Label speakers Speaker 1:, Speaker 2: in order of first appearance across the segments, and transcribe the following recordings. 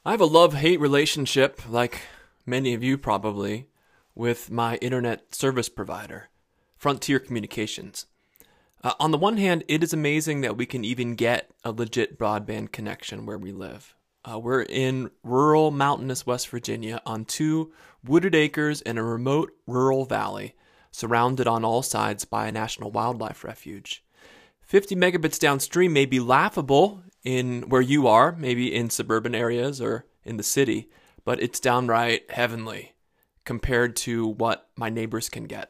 Speaker 1: I have a love-hate relationship, like many of you probably, with my internet service provider, Frontier Communications. On the one hand, it is amazing that we can even get a legit broadband connection where we live. We're in rural, mountainous West Virginia on 2 wooded acres in a remote rural valley, surrounded on all sides by a national wildlife refuge. 50 megabits downstream may be laughable in where you are, maybe in suburban areas or in the city, but it's downright heavenly compared to what my neighbors can get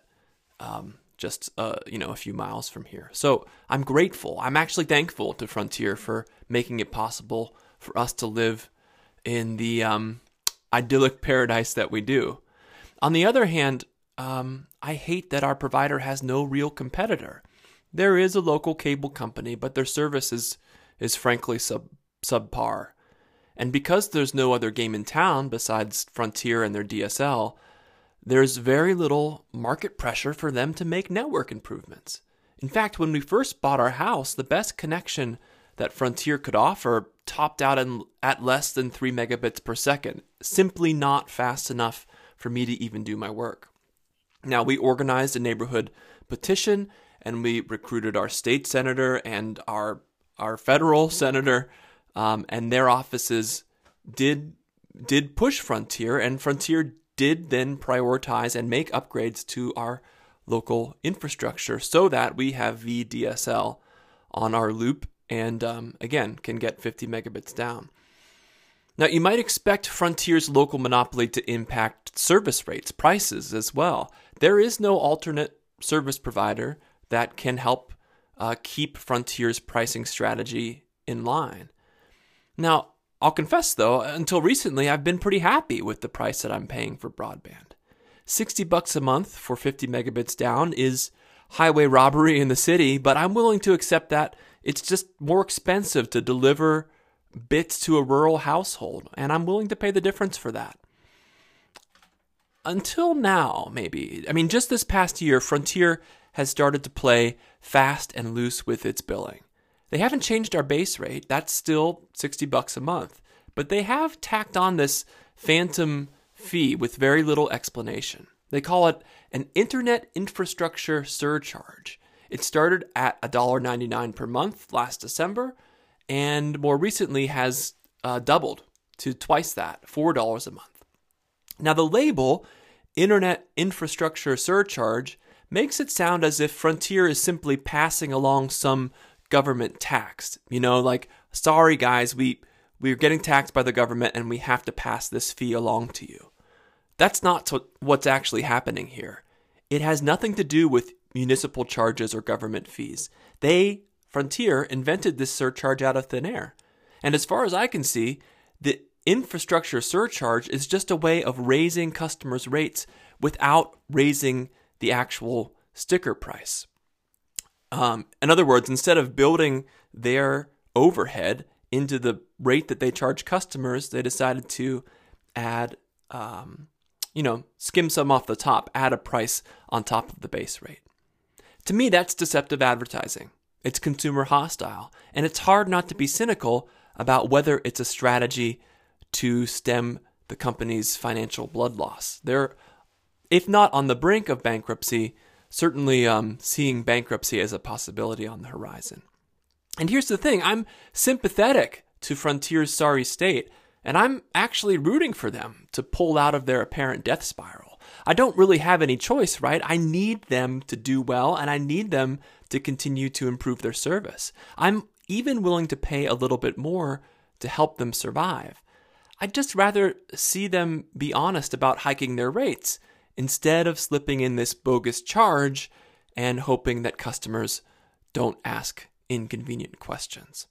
Speaker 1: just a few miles from here. So I'm grateful. I'm actually thankful to Frontier for making it possible for us to live in the idyllic paradise that we do. On the other hand, I hate that our provider has no real competitor. There is a local cable company, but their service is frankly subpar. And because there's no other game in town besides Frontier and their DSL, there's very little market pressure for them to make network improvements. In fact, when we first bought our house, the best connection that Frontier could offer topped out at less than 3 megabits per second, simply not fast enough for me to even do my work. Now, we organized a neighborhood petition, and we recruited our state senator and our federal senator, and their offices did push Frontier, and Frontier did then prioritize and make upgrades to our local infrastructure so that we have VDSL on our loop and, again, can get 50 megabits down. Now, you might expect Frontier's local monopoly to impact service rates, prices as well. There is no alternate service provider that can help keep Frontier's pricing strategy in line. Now, I'll confess, though, until recently, I've been pretty happy with the price that I'm paying for broadband. $60 a month for 50 megabits down is highway robbery in the city, but I'm willing to accept that it's just more expensive to deliver bits to a rural household, and I'm willing to pay the difference for that. Until now, maybe. I mean, just this past year, Frontier has started to play fast and loose with its billing. They haven't changed our base rate. That's still $60 a month. But they have tacked on this phantom fee with very little explanation. They call it an internet infrastructure surcharge. It started at $1.99 per month last December, and more recently has doubled to twice that, $4 a month. Now, the label, Internet Infrastructure Surcharge, makes it sound as if Frontier is simply passing along some government tax. Like, sorry guys, we're getting taxed by the government and we have to pass this fee along to you. That's not what's actually happening here. It has nothing to do with municipal charges or government fees. Frontier, invented this surcharge out of thin air. And as far as I can see, the infrastructure surcharge is just a way of raising customers' rates without raising the actual sticker price. In other words, instead of building their overhead into the rate that they charge customers, they decided to add, skim some off the top, add a price on top of the base rate. To me, that's deceptive advertising. It's consumer hostile, and it's hard not to be cynical about whether it's a strategy to stem the company's financial blood loss. They're, if not on the brink of bankruptcy, certainly seeing bankruptcy as a possibility on the horizon. And here's the thing, I'm sympathetic to Frontier's sorry state, and I'm actually rooting for them to pull out of their apparent death spiral. I don't really have any choice, right? I need them to do well, and I need them to continue to improve their service. I'm even willing to pay a little bit more to help them survive. I'd just rather see them be honest about hiking their rates instead of slipping in this bogus charge and hoping that customers don't ask inconvenient questions.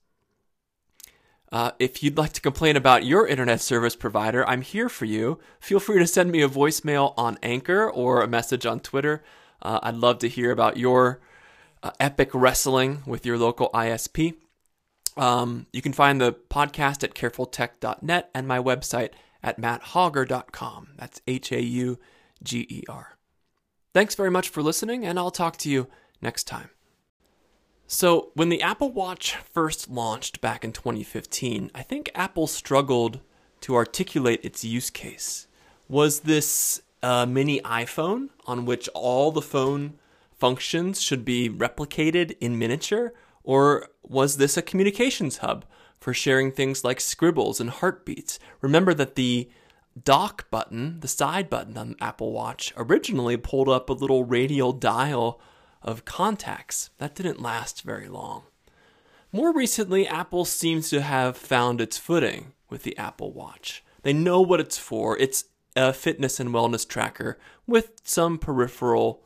Speaker 1: If you'd like to complain about your internet service provider, I'm here for you. Feel free to send me a voicemail on Anchor or a message on Twitter. I'd love to hear about your epic wrestling with your local ISP. You can find the podcast at carefultech.net and my website at matthauger.com. That's Hauger. Thanks very much for listening, and I'll talk to you next time. So when the Apple Watch first launched back in 2015, I think Apple struggled to articulate its use case. Was this a mini iPhone on which all the phone functions should be replicated in miniature? Or was this a communications hub for sharing things like scribbles and heartbeats? Remember that the dock button, the side button on the Apple Watch, originally pulled up a little radial dial of contacts. That didn't last very long. More recently, Apple seems to have found its footing with the Apple Watch. They know what it's for. It's a fitness and wellness tracker with some peripheral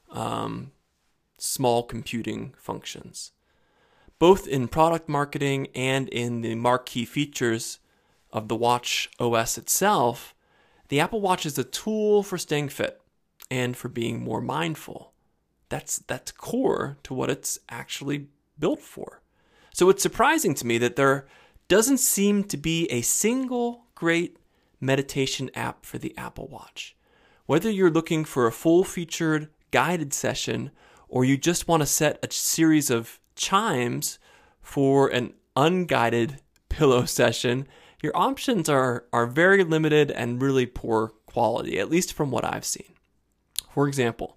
Speaker 1: small computing functions. Both in product marketing and in the marquee features of the Watch OS itself, the Apple Watch is a tool for staying fit and for being more mindful. That's core to what it's actually built for. So it's surprising to me that there doesn't seem to be a single great meditation app for the Apple Watch. Whether you're looking for a full-featured guided session or you just want to set a series of chimes for an unguided pillow session, your options are very limited and really poor quality, at least from what I've seen. For example,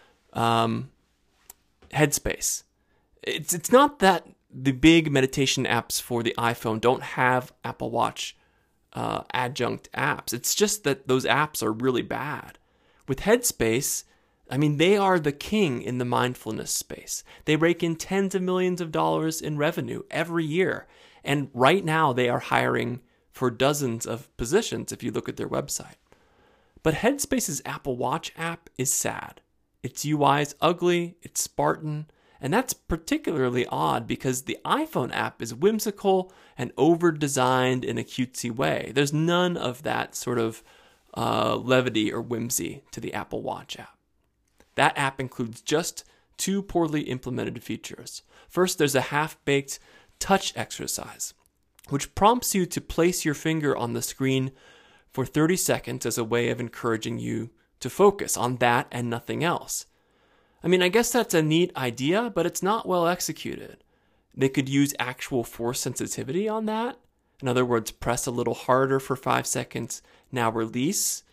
Speaker 1: Headspace. It's not that the big meditation apps for the iPhone don't have Apple Watch adjunct apps. It's just that those apps are really bad. With Headspace, I mean, they are the king in the mindfulness space. They rake in tens of millions of dollars in revenue every year. And right now they are hiring for dozens of positions if you look at their website. But Headspace's Apple Watch app is sad. Its UI is ugly, it's Spartan, and that's particularly odd because the iPhone app is whimsical and over-designed in a cutesy way. There's none of that sort of levity or whimsy to the Apple Watch app. That app includes just two poorly implemented features. First, there's a half-baked touch exercise, which prompts you to place your finger on the screen for 30 seconds as a way of encouraging you to focus on that and nothing else. I mean, I guess that's a neat idea, but it's not well executed. They could use actual force sensitivity on that. In other words, press a little harder for 5 seconds, now release.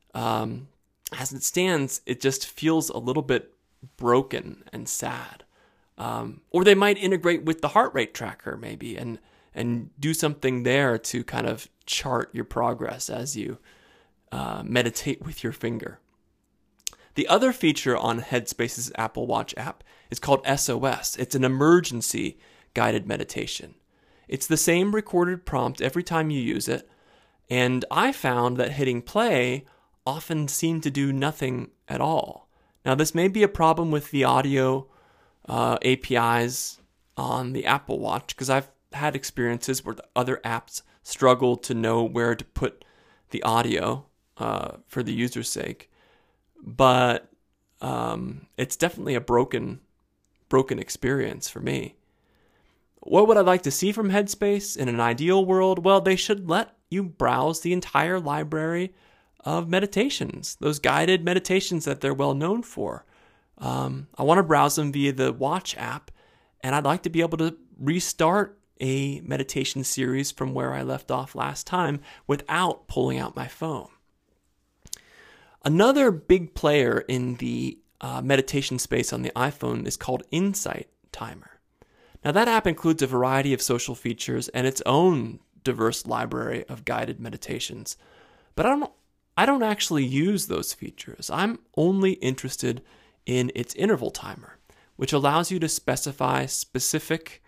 Speaker 1: As it stands, it just feels a little bit broken and sad. Or they might integrate with the heart rate tracker maybe and do something there to kind of chart your progress as you meditate with your finger. The other feature on Headspace's Apple Watch app is called SOS. It's an emergency guided meditation. It's the same recorded prompt every time you use it, and I found that hitting play often seemed to do nothing at all. Now, this may be a problem with the audio APIs on the Apple Watch, because I've had experiences where the other apps struggle to know where to put the audio for the user's sake. But it's definitely a broken experience for me. What would I like to see from Headspace in an ideal world? Well, they should let you browse the entire library of meditations, those guided meditations that they're well known for. I want to browse them via the Watch app, and I'd like to be able to restart a meditation series from where I left off last time without pulling out my phone. Another big player in the meditation space on the iPhone is called Insight Timer. Now, that app includes a variety of social features and its own diverse library of guided meditations. But I don't actually use those features. I'm only interested in its interval timer, which allows you to specify specific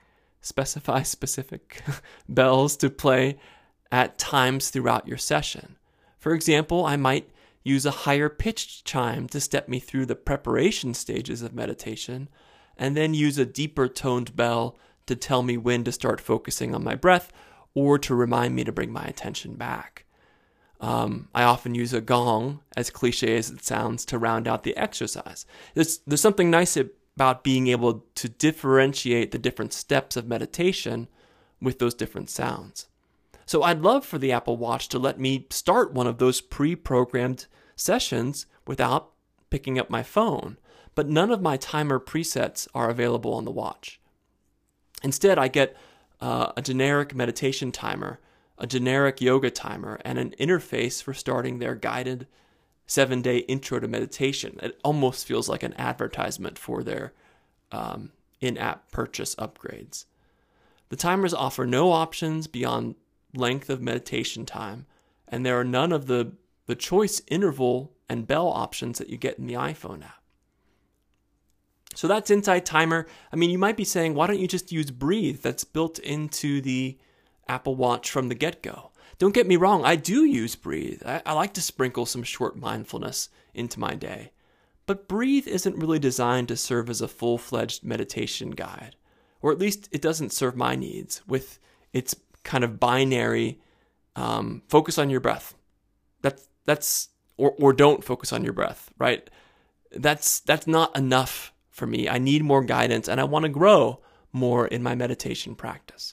Speaker 1: bells to play at times throughout your session. For example, I might use a higher pitched chime to step me through the preparation stages of meditation, and then use a deeper toned bell to tell me when to start focusing on my breath or to remind me to bring my attention back. I often use a gong, as cliche as it sounds, to round out the exercise. There's something nice about being able to differentiate the different steps of meditation with those different sounds. So I'd love for the Apple Watch to let me start one of those pre-programmed sessions without picking up my phone, but none of my timer presets are available on the watch. Instead, I get a generic meditation timer a generic yoga timer, and an interface for starting their guided 7-day intro to meditation. It almost feels like an advertisement for their in-app purchase upgrades. The timers offer no options beyond length of meditation time, and there are none of the choice interval and bell options that you get in the iPhone app. So that's Insight Timer. I mean, you might be saying, why don't you just use Breathe that's built into the Apple Watch from the get-go? Don't get me wrong, I do use Breathe. I like to sprinkle some short mindfulness into my day. But Breathe isn't really designed to serve as a full-fledged meditation guide, or at least it doesn't serve my needs with its kind of binary focus on your breath. That's or don't focus on your breath, right? That's not enough for me. I need more guidance, and I want to grow more in my meditation practice.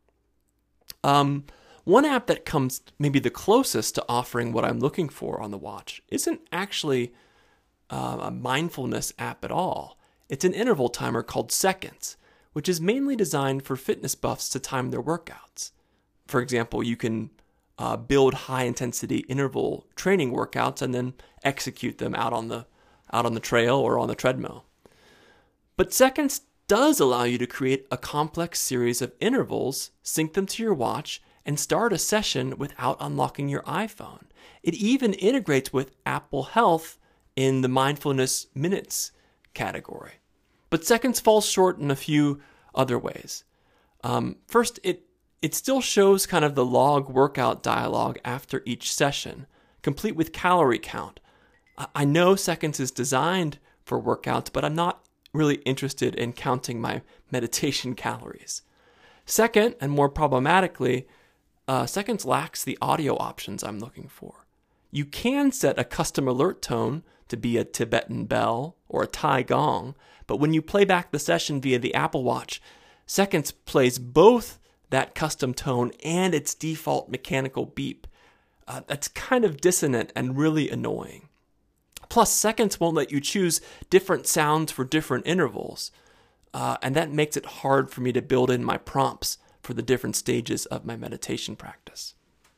Speaker 1: One app that comes maybe the closest to offering what I'm looking for on the watch isn't actually a mindfulness app at all. It's an interval timer called Seconds, which is mainly designed for fitness buffs to time their workouts. For example, you can build high-intensity interval training workouts and then execute them out on the trail or on the treadmill. But Seconds does allow you to create a complex series of intervals, sync them to your watch, and start a session without unlocking your iPhone. It even integrates with Apple Health in the mindfulness minutes category. But Seconds falls short in a few other ways. First, it still shows kind of the log workout dialog after each session, complete with calorie count. I know Seconds is designed for workouts, but I'm not really interested in counting my meditation calories. Second, and more problematically, Seconds lacks the audio options I'm looking for. You can set a custom alert tone to be a Tibetan bell or a Thai gong, but when you play back the session via the Apple Watch, Seconds plays both that custom tone and its default mechanical beep. That's kind of dissonant and really annoying. Plus, Seconds won't let you choose different sounds for different intervals, and that makes it hard for me to build in my prompts for the different stages of my meditation practice.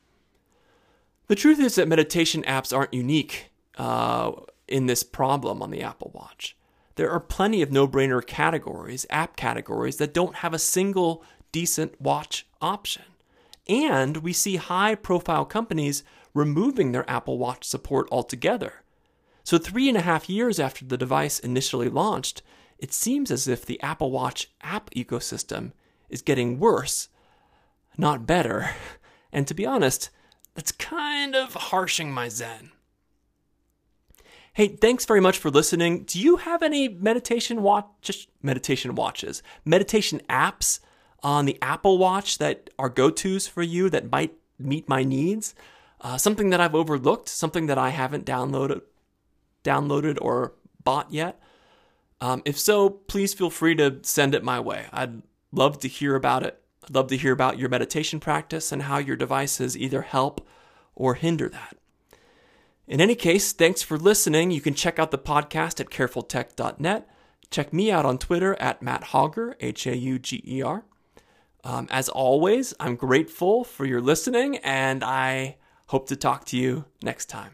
Speaker 1: The truth is that meditation apps aren't unique in this problem on the Apple Watch. There are plenty of no-brainer categories, app categories, that don't have a single decent watch option. And we see high-profile companies removing their Apple Watch support altogether. So 3.5 years after the device initially launched, it seems as if the Apple Watch app ecosystem is getting worse, not better. And to be honest, that's kind of harshing my zen. Hey, thanks very much for listening. Do you have any meditation apps on the Apple Watch that are go-tos for you that might meet my needs? Something that I've overlooked, something that I haven't downloaded or bought yet? If so, please feel free to send it my way. I'd love to hear about it. I'd love to hear about your meditation practice and how your devices either help or hinder that. In any case, thanks for listening. You can check out the podcast at carefultech.net. Check me out on Twitter at Matt Hauger, Hauger. As always, I'm grateful for your listening, and I hope to talk to you next time.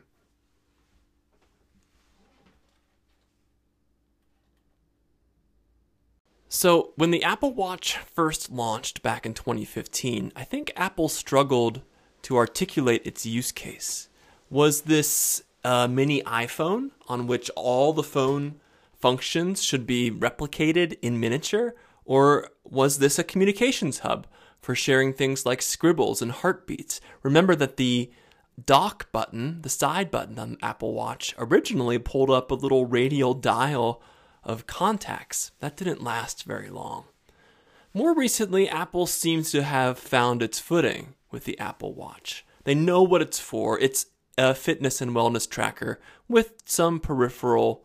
Speaker 1: So, when the Apple Watch first launched back in 2015, I think Apple struggled to articulate its use case. Was this a mini iPhone on which all the phone functions should be replicated in miniature? Or was this a communications hub for sharing things like scribbles and heartbeats? Remember that the dock button, the side button on the Apple Watch, originally pulled up a little radial dial of contacts. That didn't last very long. More recently, Apple seems to have found its footing with the Apple Watch. They know what it's for. It's a fitness and wellness tracker with some peripheral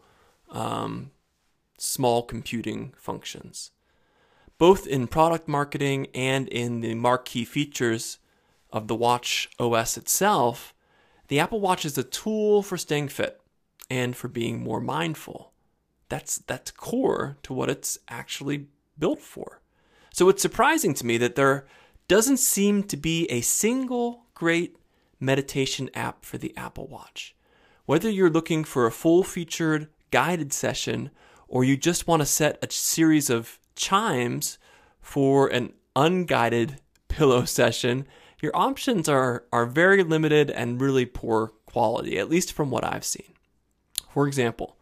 Speaker 1: small computing functions. Both in product marketing and in the marquee features of the Watch OS itself, the Apple Watch is a tool for staying fit and for being more mindful. That's core to what it's actually built for. So it's surprising to me that they're doesn't seem to be a single great meditation app for the Apple Watch. Whether you're looking for a full-featured guided session or you just want to set a series of chimes for an unguided pillow session, your options are very limited and really poor quality, at least from what I've seen. For example,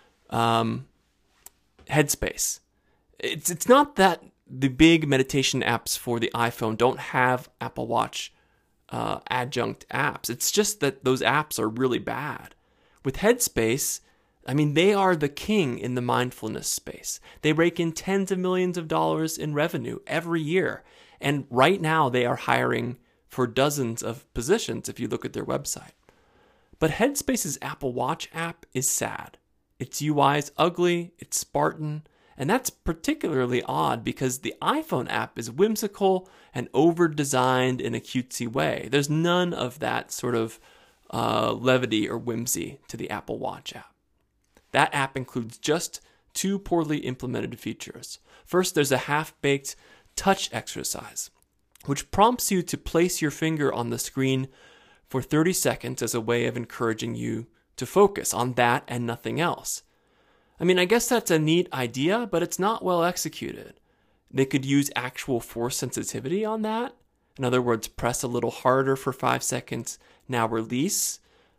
Speaker 1: Headspace. It's not that the big meditation apps for the iPhone don't have Apple Watch adjunct apps. It's just that those apps are really bad. With Headspace, I mean, they are the king in the mindfulness space. They rake in tens of millions of dollars in revenue every year. And right now they are hiring for dozens of positions if you look at their website. But Headspace's Apple Watch app is sad. Its UI is ugly, it's Spartan, and that's particularly odd because the iPhone app is whimsical and over-designed in a cutesy way. There's none of that sort of levity or whimsy to the Apple Watch app. That app includes just two poorly implemented features. First, there's a half-baked touch exercise, which prompts you to place your finger on the screen for 30 seconds as a way of encouraging you to focus on that and nothing else. I mean, I guess that's a neat idea, but it's not well executed. They could use actual force sensitivity on that. In other words, press a little harder for 5 seconds, now release.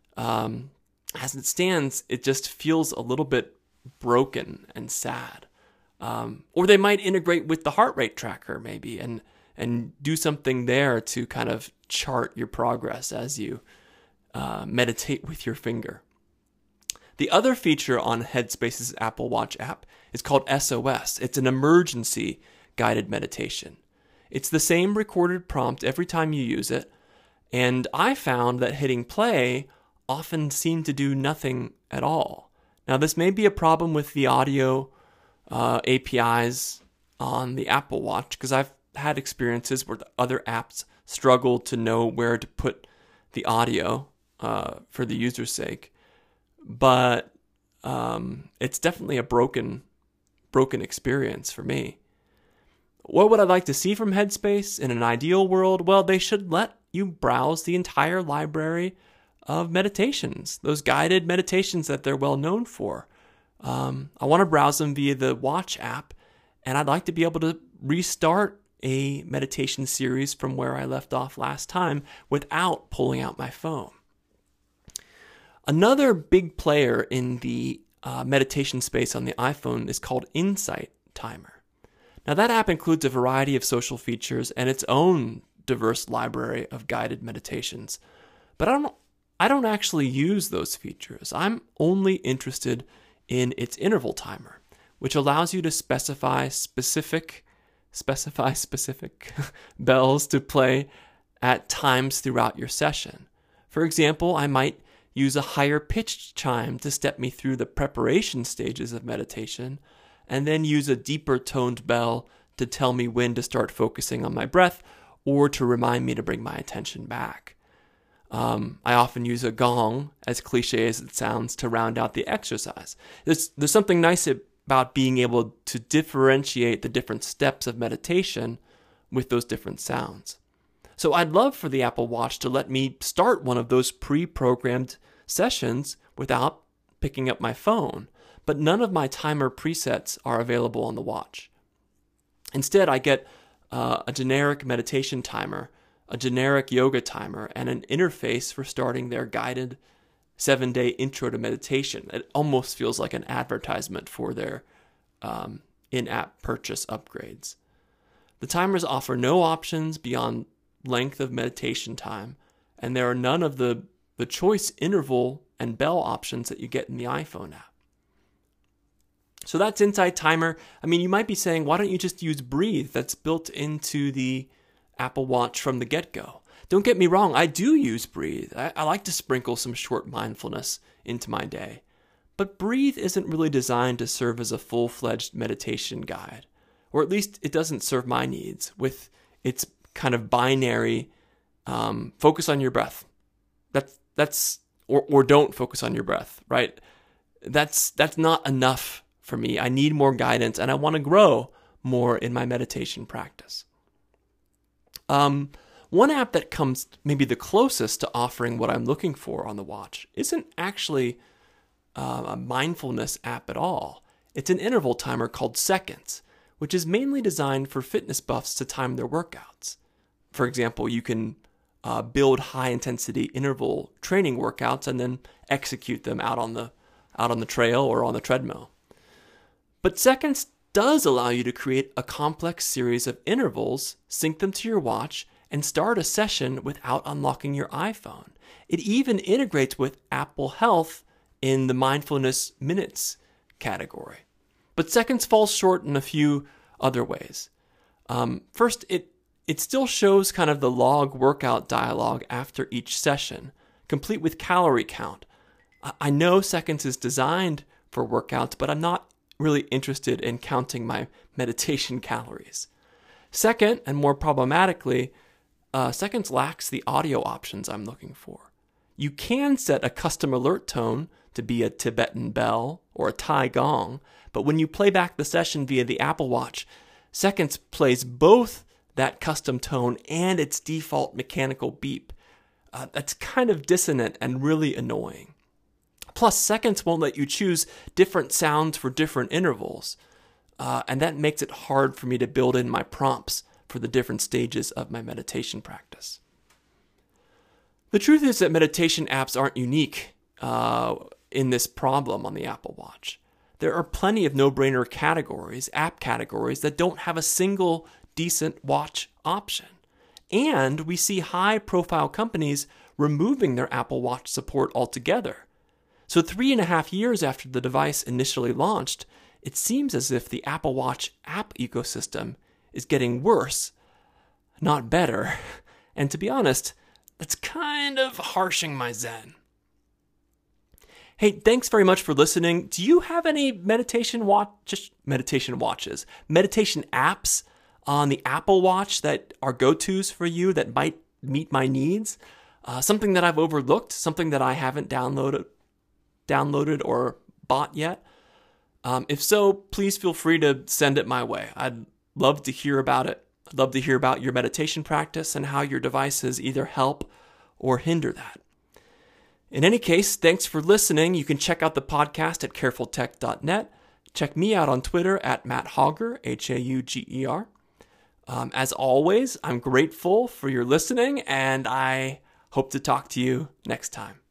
Speaker 1: As it stands, it just feels a little bit broken and sad. Or they might integrate with the heart rate tracker maybe and do something there to kind of chart your progress as you meditate with your finger. The other feature on Headspace's Apple Watch app is called SOS. It's an emergency guided meditation. It's the same recorded prompt every time you use it, and I found that hitting play often seemed to do nothing at all. Now, this may be a problem with the audio APIs on the Apple Watch, because I've had experiences where the other apps struggle to know where to put the audio for the user's sake. But it's definitely a broken experience for me. What would I like to see from Headspace in an ideal world? Well, they should let you browse the entire library of meditations, those guided meditations that they're well known for. I want to browse them via the Watch app, and I'd like to be able to restart a meditation series from where I left off last time without pulling out my phone. Another big player in the meditation space on the iPhone is called Insight Timer. Now, that app includes a variety of social features and its own diverse library of guided meditations. But I don't actually use those features. I'm only interested in its interval timer, which allows you to specify specific bells to play at times throughout your session. For example, I might use a higher pitched chime to step me through the preparation stages of meditation, and then use a deeper toned bell to tell me when to start focusing on my breath or to remind me to bring my attention back. I often use a gong, as cliche as it sounds, to round out the exercise. There's something nice about being able to differentiate the different steps of meditation with those different sounds. So I'd love for the Apple Watch to let me start one of those pre-programmed sessions without picking up my phone, but none of my timer presets are available on the watch. Instead, I get a generic meditation timer, a generic yoga timer, and an interface for starting their guided 7-day intro to meditation. It almost feels like an advertisement for their in-app purchase upgrades. The timers offer no options beyond length of meditation time, and there are none of the choice interval and bell options that you get in the iPhone app. So that's Insight Timer. I mean, you might be saying, why don't you just use Breathe that's built into the Apple Watch from the get-go? Don't get me wrong, I do use Breathe. I like to sprinkle some short mindfulness into my day. But Breathe isn't really designed to serve as a full-fledged meditation guide, or at least it doesn't serve my needs with its kind of binary focus on your breath. That's or don't focus on your breath, right? That's not enough for me. I need more guidance, and I want to grow more in my meditation practice. One app that comes maybe the closest to offering what I'm looking for on the watch isn't actually a mindfulness app at all. It's an interval timer called Seconds, which is mainly designed for fitness buffs to time their workouts. For example, you can build high-intensity interval training workouts and then execute them out on the trail or on the treadmill. But Seconds does allow you to create a complex series of intervals, sync them to your watch, and start a session without unlocking your iPhone. It even integrates with Apple Health in the mindfulness minutes category. But Seconds falls short in a few other ways. First, it still shows kind of the log workout dialogue after each session, complete with calorie count. I know Seconds is designed for workouts, but I'm not really interested in counting my meditation calories. Second, and more problematically, Seconds lacks the audio options I'm looking for. You can set a custom alert tone to be a Tibetan bell or a Thai gong, but when you play back the session via the Apple Watch, Seconds plays both that custom tone and its default mechanical beep. That's kind of dissonant and really annoying. Plus, Seconds won't let you choose different sounds for different intervals, and that makes it hard for me to build in my prompts for the different stages of my meditation practice. The truth is that meditation apps aren't unique in this problem on the Apple Watch. There are plenty of no-brainer categories, app categories, that don't have a single decent watch option. And we see high-profile companies removing their Apple Watch support altogether. So 3.5 years after the device initially launched, it seems as if the Apple Watch app ecosystem is getting worse, not better. And to be honest, that's kind of harshing my zen. Hey, thanks very much for listening. Do you have any meditation apps on the Apple Watch that are go-tos for you that might meet my needs? Something that I've overlooked, something that I haven't downloaded or bought yet? If so, please feel free to send it my way. I'd love to hear about it. I'd love to hear about your meditation practice and how your devices either help or hinder that. In any case, thanks for listening. You can check out the podcast at carefultech.net. Check me out on Twitter at Matt Hauger, Hauger. As always, I'm grateful for your listening, and I hope to talk to you next time.